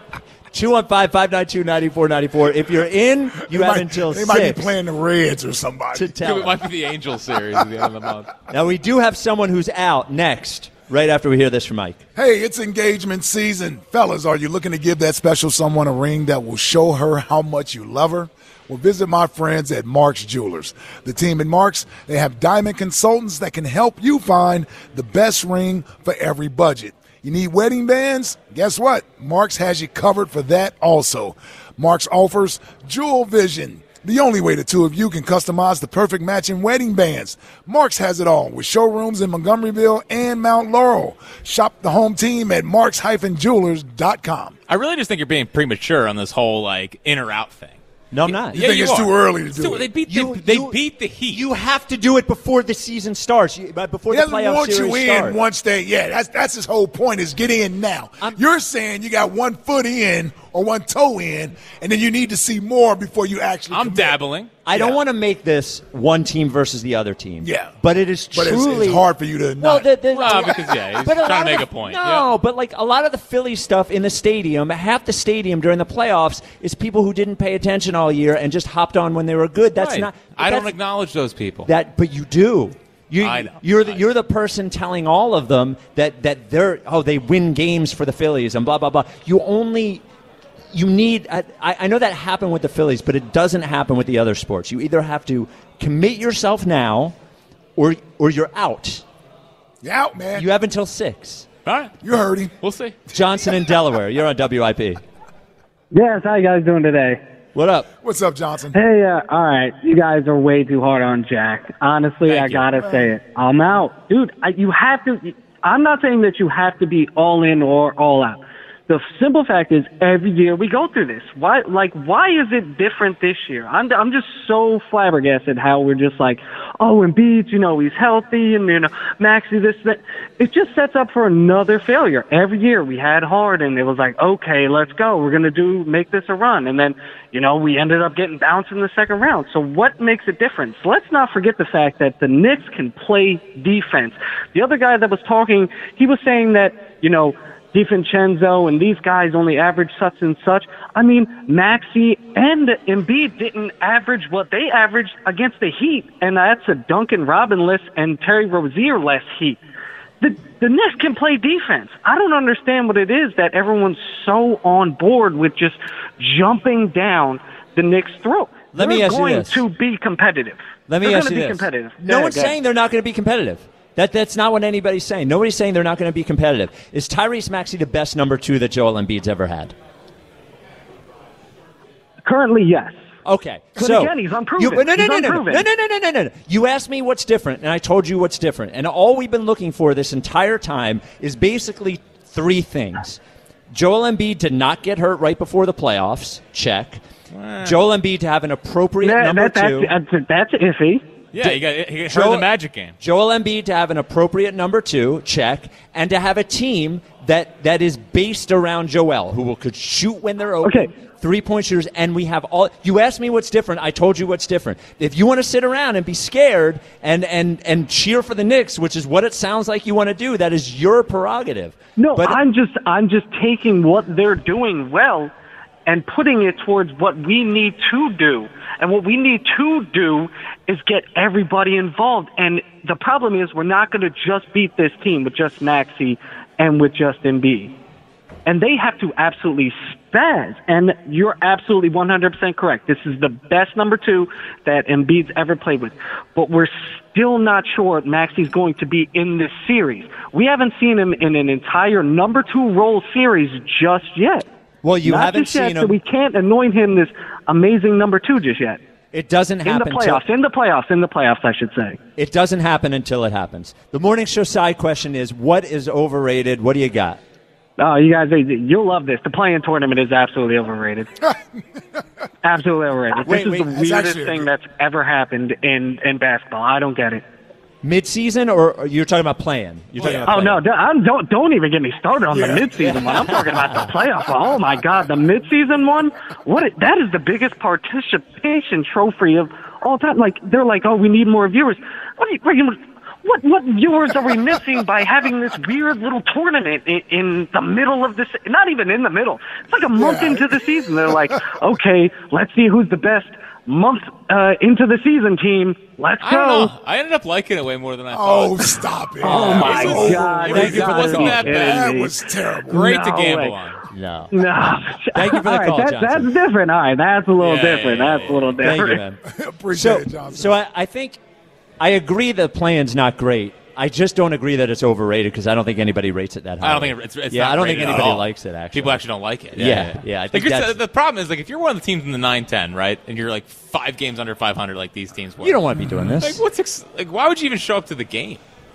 two one five, five nine two, nine four nine four. If you're in, you They have might- until They six might be playing the Reds or somebody. to tell It us. might be the Angels series at the end of the month. Now, we do have someone who's out next, right after we hear this from Mike. Hey, it's engagement season. Fellas, are you looking to give that special someone a ring that will show her how much you love her? Well, visit my friends at Mark's Jewelers. The team at Mark's, they have diamond consultants that can help you find the best ring for every budget. You need wedding bands? Guess what? Mark's has you covered for that also. Mark's offers Jewel Vision, the only way the two of you can customize the perfect matching wedding bands. Mark's has it all with showrooms in Montgomeryville and Mount Laurel. Shop the home team at marks dash jewelers dot com. I really just think you're being premature on this whole like in or out thing. No, I'm not. You think it's are. too early to It's do too- it? They beat You- the, they you- beat the Heat. You have to do it before the season starts, you- but before He the doesn't playoff want series you in start. once they, yeah, that's that's his whole point is get in now. I'm- You're saying you got one foot in or one toe in, and then you need to see more before you actually I'm commit. dabbling. I don't Yeah. want to make this one team versus the other team. Yeah. But it is But it's- truly it's hard for you to no, not- the, the, Well, because, yeah, he's but trying to lot of make the- a point. No, Yeah. but like a lot of the Philly stuff in the stadium, half the stadium during the playoffs is people who didn't pay attention all year and just hopped on when they were good. That's Right. not. I don't that's- acknowledge those people. that, but you do. You, I know. You're the, I you're the person telling all of them that that they're oh they win games for the Phillies and blah blah blah. You only you need. I, I know that happened with the Phillies, but it doesn't happen with the other sports. You either have to commit yourself now, or or you're out. You out, man. You have until six. All right. You heard him. We'll see. Johnson in Delaware. You're on W I P. Yes, how you guys doing today? What up? What's up, Johnson? Hey, uh, all right, you guys are way too hard on Jack. Honestly, Thank I you. gotta say it. I'm out, dude. I, you have to. I'm not saying that you have to be all in or all out. The simple fact is, every year we go through this. Why, like, why is it different this year? I'm, I'm just so flabbergasted how we're just like, oh, Embiid, you know, he's healthy, and you know, Maxey, this, that. It just sets up for another failure. Every year we had Harden. It was like, okay, let's go. We're gonna do make this a run, and then, you know, we ended up getting bounced in the second round. So what makes a difference? Let's not forget the fact that the Knicks can play defense. The other guy that was talking, he was saying that, you know, DiVincenzo and these guys only average such and such. I mean, Maxey and Embiid didn't average what they averaged against the Heat, and that's a Duncan Robinson and Terry Rozier-less Heat. The, the Knicks can play defense. I don't understand what it is that everyone's so on board with just jumping down the Knicks' throat. Let They're me ask you going this. to be competitive. Let me They're ask gonna you be this. competitive. No Yeah, one's go ahead. saying they're not going to be competitive. That That's not what anybody's saying. Nobody's saying they're not going to be competitive. Is Tyrese Maxey the best number two that Joel Embiid's ever had? Currently, yes. Okay. But so again, he's unproven. You, no, no, He's no, no, no, unproven. no, no, no, no, no, no, no. You asked me what's different, and I told you what's different. And all we've been looking for this entire time is basically three things. Joel Embiid to not get hurt right before the playoffs. Check. Joel Embiid to have an appropriate That- number that- two. that's, that's, that's iffy. Yeah, he got, he got hurt in Joel- the Magic game. Joel Embiid to have an appropriate number two, check, and to have a team that, that is based around Joel, who will could shoot when they're open, Okay. three-point shooters, and we have all. You asked me what's different. I told you what's different. If you want to sit around and be scared and and and cheer for the Knicks, which is what it sounds like you want to do, that is your prerogative. No, But- I'm just I'm just taking what they're doing well and putting it towards what we need to do. And what we need to do is get everybody involved. And the problem is we're not going to just beat this team with just Maxey and with just Embiid. and they have to absolutely spaz. And you're absolutely one hundred percent correct. This is the best number two that Embiid's ever played with. But we're still not sure Maxi's going to be in this series. We haven't seen him in an entire number two role series just yet. Well, you not haven't just yet, seen him. So we can't anoint him this amazing number two just yet. It doesn't happen in the playoffs. till, in the playoffs. In the playoffs, I should say. It doesn't happen until it happens. The morning show side question is: what is overrated? What do you got? Oh, you guys, you'll love this. The play-in tournament is absolutely overrated. Absolutely overrated. Wait, this is wait, the that's weirdest actually- thing that's ever happened in, in basketball. I don't get it. Mid-season, or or you're talking about playing? You're talking about Oh no! playing. don't- I'm, don't don't even get me started on Yeah. the midseason one. I'm talking about the playoff one. Oh my God, the midseason one! What? It, that is the biggest participation trophy of all time. Like they're like, oh, we need more viewers. What? Are you, what, are you, what? What viewers are we missing by having this weird little tournament in, in the middle of this? Not even in the middle. It's like a month into the season. They're like, okay, let's see who's the best month uh, into the season team. Let's I go. don't know. I ended up liking it way more than I Oh, thought. stop it. Oh, my It was- God. It, Thank was, you it for the wasn't that call. bad. That was terrible. Great to No gamble way. on. No. No. Thank you for the All right, call, that, Johnson. That's different. All right, that's a little Yeah, yeah, different. yeah, that's a little Thank you, different. man. Appreciate So, it, Johnson. so I, I think I agree that playing's not great. I just don't agree that it's overrated because I don't think anybody rates it that high. I don't think it's, it's yeah, not I don't think rated at anybody all. likes it. Actually, People actually don't like it. Yeah, Yeah, yeah. yeah. I Like think you're, that's- the problem is like if you're one of the teams in the nine ten, right, and you're like five games under five hundred, like these teams were. You don't want to be doing this. Like what's ex- like? Why would you even show up to the game?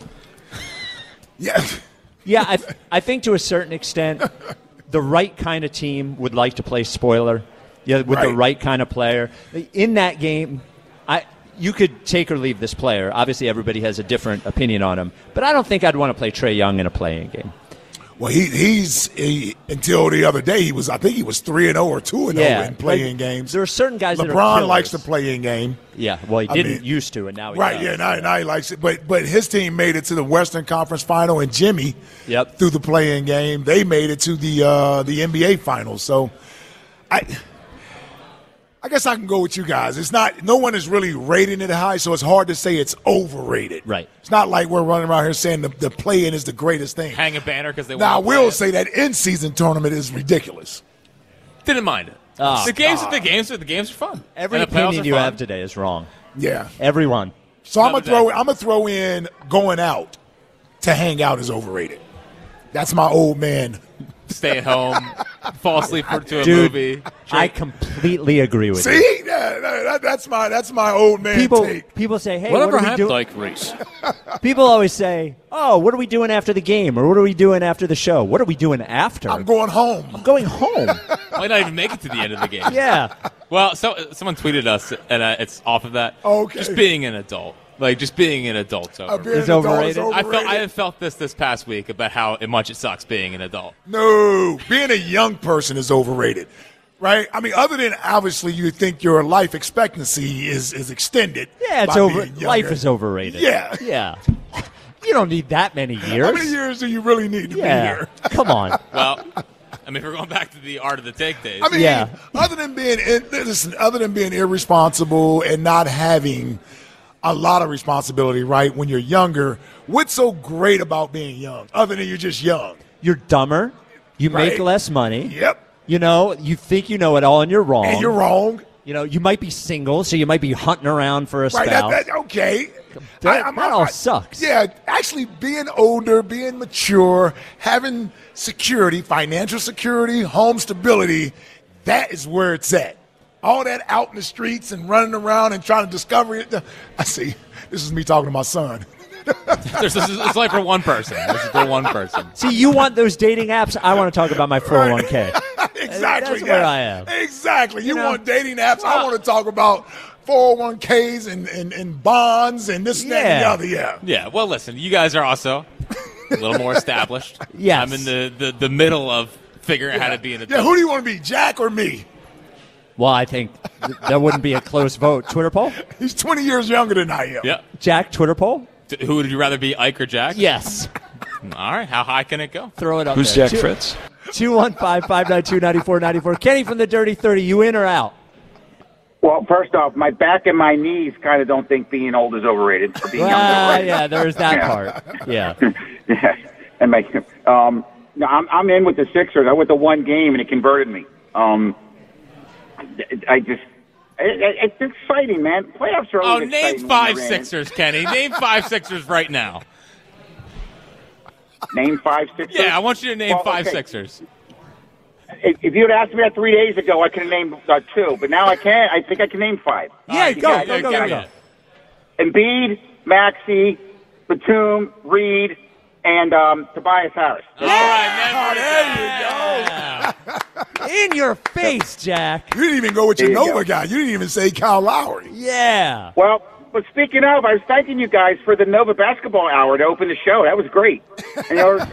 Yeah. Yeah, I, I think to a certain extent, the right kind of team would like to play spoiler. Yeah, with the Right. right kind of player in that game. I you could take or leave this player. Obviously, everybody has a different opinion on him, but I don't think I'd want to play Trae Young in a playing game. Well, he, he's he, until the other day he was I think he was three and zero or two and zero Yeah, in playing like, games. There are certain guys that are LeBron killers. likes to play in game. Yeah, well, he I didn't mean, used to, and now he Right, does. yeah, now, now he likes it. But but his team made it to the Western Conference Final, and Jimmy, Yep. through the playing game, they made it to the uh, the N B A Finals. So, I I guess I can go with you guys. It's not no one is really rating it high, so it's hard to say it's overrated. Right. It's not like we're running around here saying the, the play-in is the greatest thing. Hang a banner because they. Now I wanna will play it. say that in-season tournament is ridiculous. Didn't mind it. Oh, the games, the games, the games are fun. Every And the playoffs opinion are you fun. have today is wrong. Yeah. Everyone. So I'm gonna Another throw day. I'm gonna throw in going out to hang out is overrated. That's my old man. Stay at home, fall asleep for, to a Dude, movie. I drink. completely agree with you. See, yeah, that- that's my that's my old man People, take. people say, "Hey, Whatever what are we happened, doing?" like Reese. People always say, "Oh, what are we doing after the game?" or "What are we doing after the show?" What are we doing after? I'm going home. I'm going home. Might not even make it to the end of the game. Yeah. Well, so someone tweeted us, and uh, it's off of that. Okay. Just being an adult, like just being an adult's Uh, over. being It's an adult overrated? is I felt I overrated. have felt this this past week about how much it sucks being an adult. No, being a young person is overrated, right? I mean, other than obviously you think your life expectancy is is extended. Yeah, it's by over. being younger. Life is overrated. Yeah. Yeah. You don't need that many years. How many years do you really need to yeah. be here? Come on. Well, I mean, if we're going back to the art of the take days. I mean, Yeah. other than being in- listen, other than being irresponsible and not having a lot of responsibility, right? When you're younger, what's so great about being young? Other than you're just young. You're dumber. You make Right. less money. Yep. You know, you think you know it all, and you're wrong. And you're wrong. You know, you might be single, so you might be hunting around for a Right. spouse. That, that, okay. That- that all sucks. Yeah. Actually, being older, being mature, having security, financial security, home stability, that is where it's at. All that out in the streets and running around and trying to discover it. I see. This is me talking to my son. There's, this is, it's like for one person. This is for one person. See, you want those dating apps? I want to talk about my four oh one k. Exactly. That's where yeah. I am. Exactly. You, You know? want dating apps? I want to talk about four oh one k's and, and, and bonds and this and that and the Yeah. other. Yeah. Yeah. Well, listen, you guys are also a little more established. Yes. I'm in the, the, the middle of figuring out how to be an adult. Yeah. Who do you want to be, Jack or me? Well, I think th- that wouldn't be a close vote. Twitter poll? He's twenty years younger than I am. Yeah. Jack, Twitter poll? D- Who would you rather be, Ike or Jack? Yes. All right. How high can it go? Throw it up Who's there. Jack Fritz? two one five, five nine two, nine four nine four. Kenny from the Dirty thirty, you in or out? Well, first off, my back and my knees kind of don't think being old is overrated. For being Ah, young is yeah, there's that Yeah. part. Yeah. yeah, and my um, no, I'm I'm in with the Sixers. I went to one game and it converted me. Um, I just it, it, it's exciting, man. Playoffs are Oh, always exciting. name five when you're in. Sixers, Kenny. Name five Sixers right now. Name five Sixers. Yeah, I want you to name Well, five okay. Sixers. If, if you had asked me that three days ago, I could have named uh, two, but now I can't. I think I can name five. Yeah, You go, got- go, you go, got go, go. Embiid, Maxey, Batum, Reed, and um, Tobias Harris. All right, In your face, Jack. You didn't even go with your There you Nova go. guy. You didn't even say Kyle Lowry. Yeah. Well, but speaking of, I was thanking you guys for the Nova Basketball Hour to open the show. That was great. And, you know,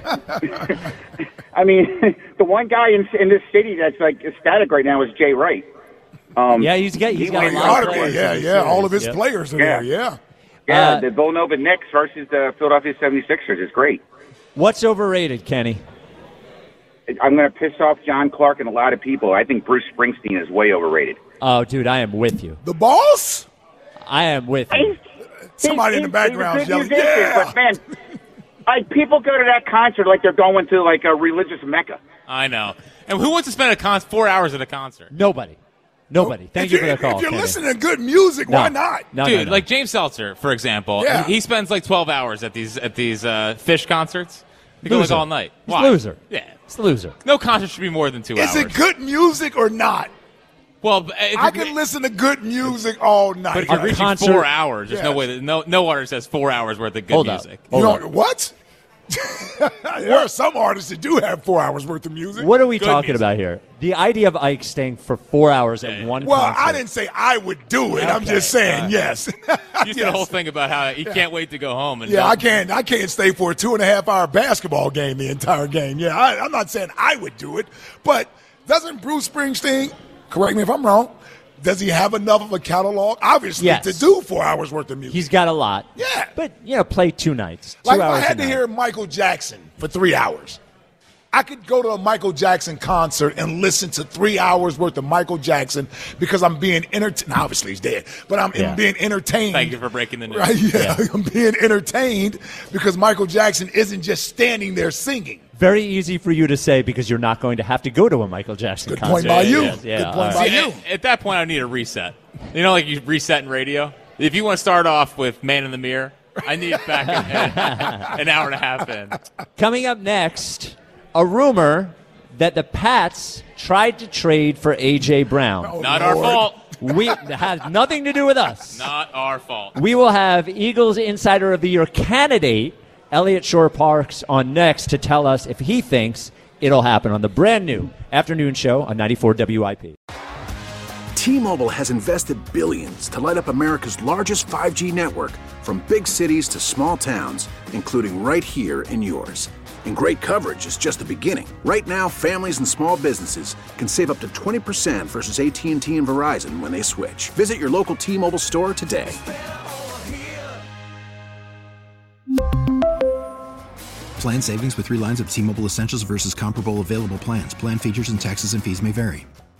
I mean, the one guy in, in this city that's like ecstatic right now is Jay Wright. Um, Yeah, he's got he's he got a went- lot Ought of to be, players. yeah, in this yeah. All series. of his Yep. players are Yeah. there, yeah. yeah, Uh, the Villanova Knicks versus the Philadelphia seventy-sixers is great. What's overrated, Kenny? I'm going to piss off John Clark and a lot of people. I think Bruce Springsteen is way overrated. Oh, dude, I am with you. The boss? I am with you. Somebody in the background He's a yelling, good musician, yeah. but man, like people go to that concert like they're going to like a religious mecca. I know. And who wants to spend a con- four hours at a concert? Nobody. Nobody. Thank If you you- for the call, If you're Kenny. listening to good music, No. why not? No, Dude, no, no. like James Seltzer, for example, Yeah. he spends like twelve hours at these at these uh, Fish concerts. They go like Loser. all night. He's Why? a loser. Yeah. He's a loser. No concert should be more than two Is hours. it good music or not? Well, if I it- can listen to good music all night. But if you're A reaching concert- four hours, there's no Yes. way that no no artist has four hours worth of good Hold up. music. You Hold know, up. what? There are some artists that do have four hours worth of music. What are we Good talking music. about here? The idea of Ike staying for four hours at Yeah. one Well, concert. I didn't say I would do it. I'm Okay. just saying, Uh, yes. You just did a Yes. whole thing about how he can't wait to go home. And Yeah, don't- I can't. I can't stay for a two and a half hour basketball game the entire game. Yeah, I, I'm not saying I would do it, but doesn't Bruce Springsteen? Correct me if I'm wrong. Does he have enough of a catalog, obviously, Yes. to do four hours worth of music? He's got a lot. Yeah. But, you know, play two nights. Two Like if I hours had a to night. hear Michael Jackson for three hours, I could go to a Michael Jackson concert and listen to three hours worth of Michael Jackson because I'm being entertained. Obviously, he's dead, but I'm Yeah. being entertained. Thank you for breaking the news. Right? Yeah, I'm being entertained because Michael Jackson isn't just standing there singing. Very easy for you to say because you're not going to have to go to a Michael Jackson Good concert. point by you. Yes, yeah, Good point all right. by See, you. at, at that point, I need a reset. You know, like you reset in radio. If you want to start off with "Man in the Mirror," I need it back in, an hour and a half in. Coming up next, a rumor that the Pats tried to trade for A J. Brown. Oh, Not our Lord. fault. We it has nothing to do with us. Not our fault. We will have Eagles Insider of the Year candidate Elliot Shore Parks on next to tell us if he thinks it'll happen on the brand new afternoon show on ninety-four W I P. T-Mobile has invested billions to light up America's largest five G network, from big cities to small towns, including right here in yours. And great coverage is just the beginning. Right now, families and small businesses can save up to twenty percent versus A T and T and Verizon when they switch. Visit your local T-Mobile store today. Plan savings with three lines of T-Mobile Essentials versus comparable available plans. Plan features and taxes and fees may vary.